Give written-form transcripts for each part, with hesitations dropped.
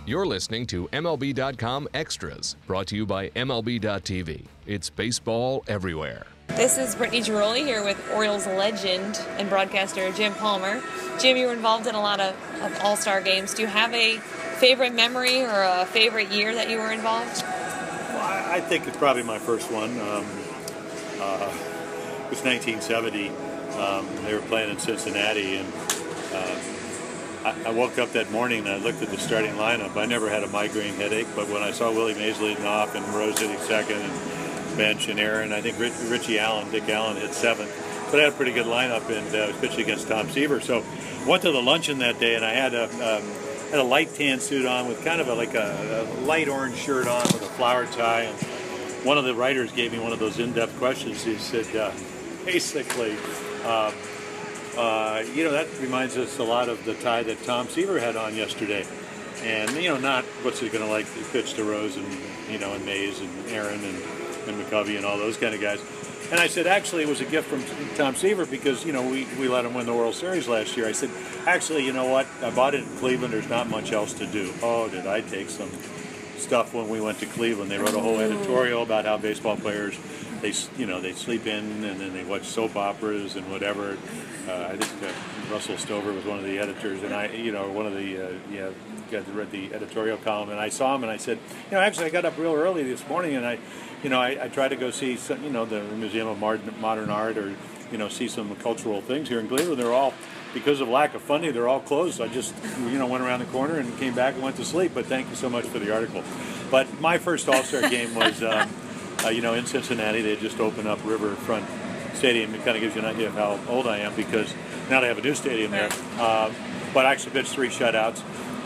You're listening to MLB.com Extras, brought to you by MLB.tv. It's baseball everywhere. This is Brittany Giroli here with Orioles legend and broadcaster Jim Palmer. Jim, you were involved in a lot of All-Star games. Do you have a favorite memory or a favorite year that you were involved? Well, I think it's probably my first one. It was 1970. They were playing in Cincinnati, and I woke up that morning and I looked at the starting lineup. I never had a migraine headache, but when I saw Willie Mays leading off and Rose hitting second and Bench and Aaron, I think Dick Allen hit seventh. But I had a pretty good lineup, and I was pitching against Tom Seaver. So I went to the luncheon that day, and I had a light tan suit on with kind of a light orange shirt on with a flower tie. And one of the writers gave me one of those in-depth questions. He said, basically, that reminds us a lot of the tie that Tom Seaver had on yesterday. And, not what's he going to like to pitch to Rose and, and Mays and Aaron and McCovey and all those kind of guys. And I said, actually, it was a gift from Tom Seaver because, we let him win the World Series last year. I said, actually, you know what? I bought it in Cleveland. There's not much else to do. Oh, did I take some stuff when we went to Cleveland. They wrote a whole editorial about how baseball players, they sleep in and then they watch soap operas and whatever. I think Russell Stover was one of the editors, and one of the guys that read the editorial column. And I saw him, and I said, actually, I got up real early this morning, and I tried to go see some, the Museum of Modern Art, or see some cultural things here in Cleveland. They're all, because of lack of funding, they're all closed. So I just went around the corner and came back and went to sleep. But thank you so much for the article. But my first All-Star game was in Cincinnati. They had just opened up Riverfront Stadium. It kind of gives you an idea of how old I am, because now they have a new stadium there. But I actually pitched 3 shutouts.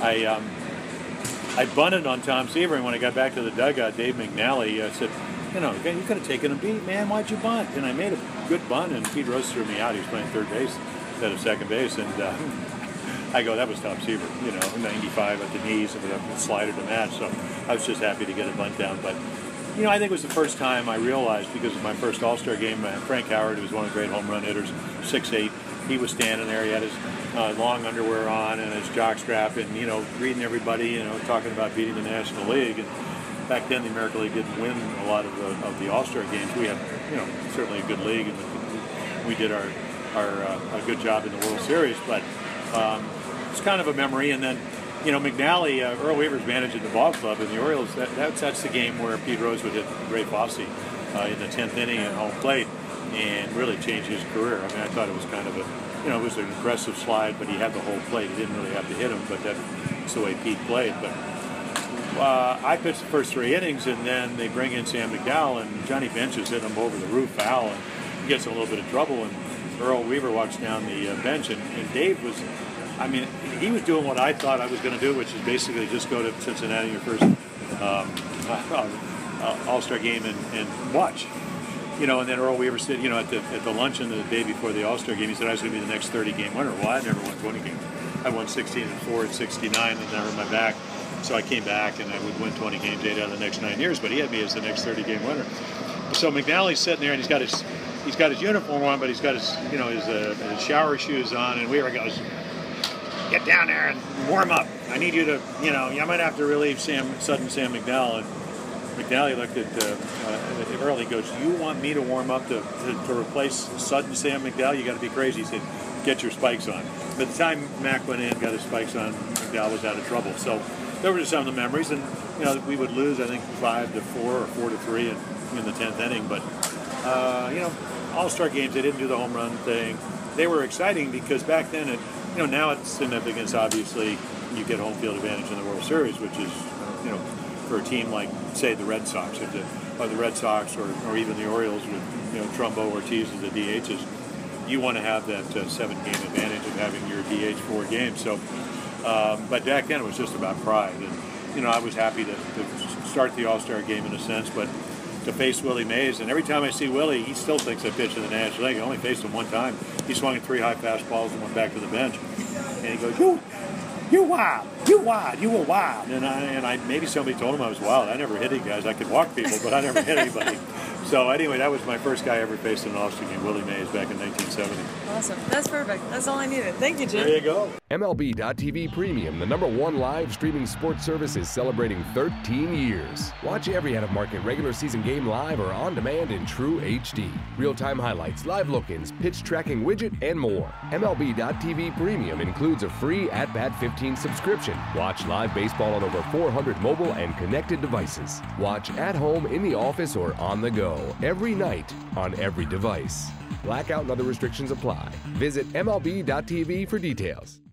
I bunted on Tom Seaver, and when I got back to the dugout, Dave McNally said, you could have taken a beat, man. Why'd you bunt? And I made a good bunt, and Pete Rose threw me out. He was playing third base instead of second base, and I go, that was Tom Seaver, 95 at the knees with a slider to match. So I was just happy to get a bunt down. But I think it was the first time I realized, because of my first All-Star game, Frank Howard, who was one of the great home run hitters, 6'8", he was standing there. He had his long underwear on and his jockstrap, and greeting everybody, talking about beating the National League. And back then, the American League didn't win a lot of the All-Star games. We had, certainly a good league, and we did our a good job in the World Series. But it's kind of a memory. And then, McNally, Earl Weaver's managing the ball club, and the Orioles. That's the game where Pete Rose would hit Ray Fosse in the 10th inning at home plate, and really changed his career. I mean, I thought it was kind of it was an aggressive slide, but he had the whole plate. He didn't really have to hit him, but that's the way Pete played. But I pitched the first 3 innings, and then they bring in Sam McDowell, and Johnny Bench is hitting him over the roof foul, and he gets in a little bit of trouble, and Earl Weaver walks down the bench, and Dave was, he was doing what I thought I was going to do, which is basically just go to Cincinnati your first All-Star game and watch. And then Earl Weaver said, at the luncheon the day before the All-Star game, he said I was going to be the next 30-game winner. Well, I never won 20 games. I won 16-4 at 69, and I hurt my back. So I came back, and I would win 20 games 8 out of the next 9 years. But he had me as the next 30-game winner. So McNally's sitting there, and he's got his uniform on, but he's got his shower shoes on, and Weaver goes, "Get down there and warm up. I need you to, I might have to relieve Sam McDowell." And McNally looked at Earl. He goes, "You want me to warm up to replace Sudden Sam McDowell? You got to be crazy." He said, "Get your spikes on." By the time Mac went in, got his spikes on, McDowell was out of trouble. So there were just some of the memories, and we would lose, I think, 5-4 or 4-3 in the 10th inning. But All-Star games, they didn't do the home run thing. They were exciting because back then, now it's significance. Obviously, you get home field advantage in the World Series, which is for a team like, say, the Red Sox, or the Red Sox, or even the Orioles with Trumbo, Ortiz as the DHs. You want to have that 7-game advantage of having your DH 4 games. So, but back then it was just about pride, and I was happy to start the All-Star game in a sense, but to face Willie Mays, and every time I see Willie, he still thinks I pitched in the National League. I only faced him one time. He swung at 3 high fastballs and went back to the bench, and he goes, "You wild, you were wild." And I maybe somebody told him I was wild. I never hit any guys. I could walk people, but I never hit anybody. So anyway, that was my first guy I ever faced in an All-Star game, Willie Mays, back in 1970. Awesome. That's perfect. That's all I needed. Thank you, Jim. There you go. MLB.tv Premium, the #1 live streaming sports service, is celebrating 13 years. Watch every out-of-market regular season game live or on demand in true HD. Real-time highlights, live look-ins, pitch tracking widget, and more. MLB.tv Premium includes a free At-Bat 15 subscription. Watch live baseball on over 400 mobile and connected devices. Watch at home, in the office, or on the go, every night, on every device. Blackout and other restrictions apply. Visit MLB.tv for details.